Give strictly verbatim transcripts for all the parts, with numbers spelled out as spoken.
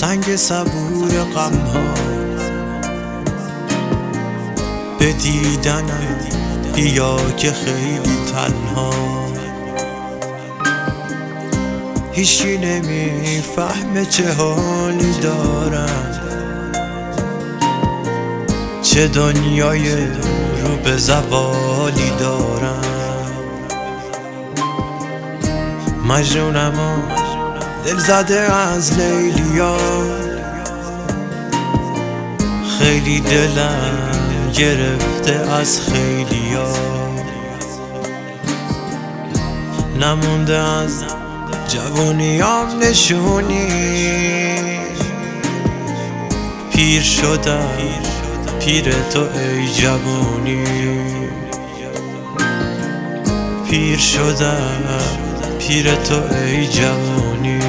سنگ صبور غم ها به دیدنم بیا که خیلی تنها. هیچی نمیفهمه چه حالی دارم، چه دنیای رو به زوالی دارم. مجنونم و دل زده از لیلیا، خیلی دلم گرفته از خیلیا. نمونده از جوونیام نشونی، پیر شدم پیر تو ای جوونی. پیر شدم پیر تو ای جوونی.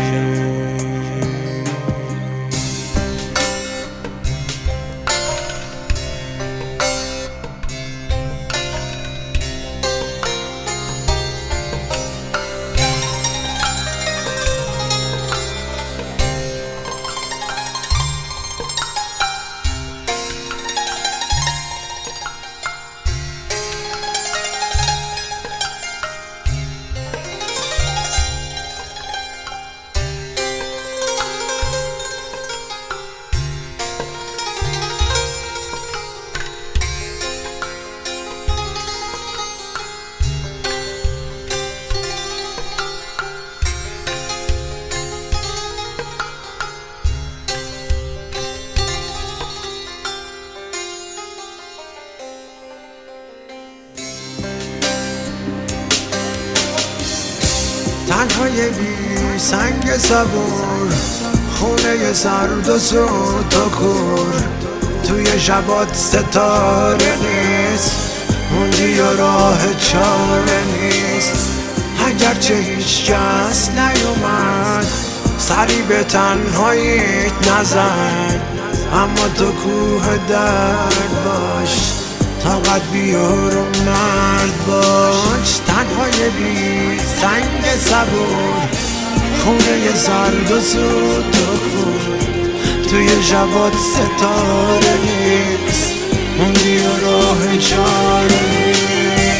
تنهای بی سنگ صبور، خونه سرد و سود و کور. توی شبات ستاره نیست، موندی و راه چاره نیست. اگرچه هیچ کس نیومد سری به تنهاییت نزن، اما تو کوه درد باش، طاقت بیار و مرد باش. تنهای بی سنگ صبور، خونه سرد و سود و کور. توی شبات ستاره نیست، موندی و راه چاره نیست.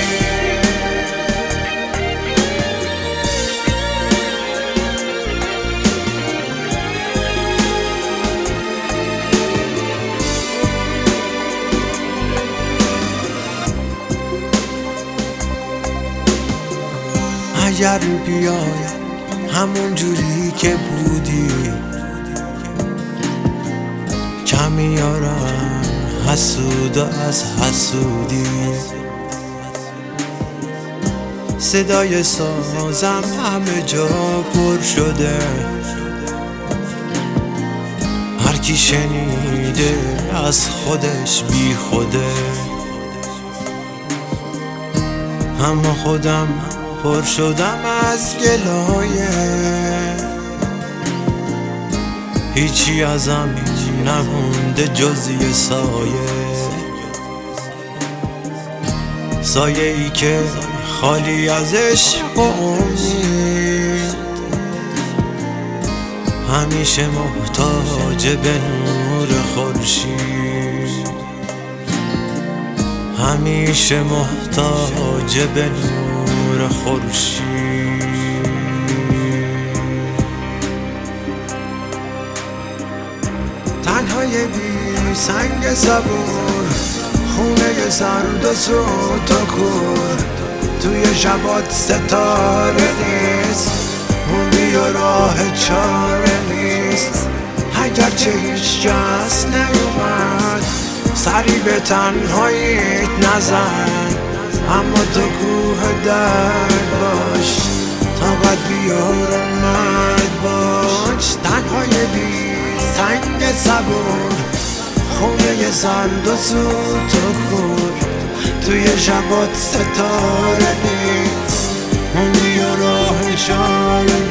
اگر بیای همون جوری که بودی، کم میارم حسود از حسودی. صدای سازم همه جا پر شده، هر کی شنیده از خودش بی خوده. اما خودم پر شدم از گلایه، هیچی ازم نمونده جز یه سایه. سایه ای که خالی از عشق و امید، همیشه محتاج به نور خورشید. همیشه محتاج به نور خورشید. تنهای بی سنگ صبور، خونه سرد و سود و کور. توی شبات ستاره نیست، موندی و راه چاره نیست. اگرچه هیچ کس نیومد سری به تنهاییت نزن، اما تو کوه درد باش، طاقت بیار و مرد باش. تنهای بی سنگ صبور، خونه سرد و سود و کور. توی شبات ستاره نیست، موندی و راه چاره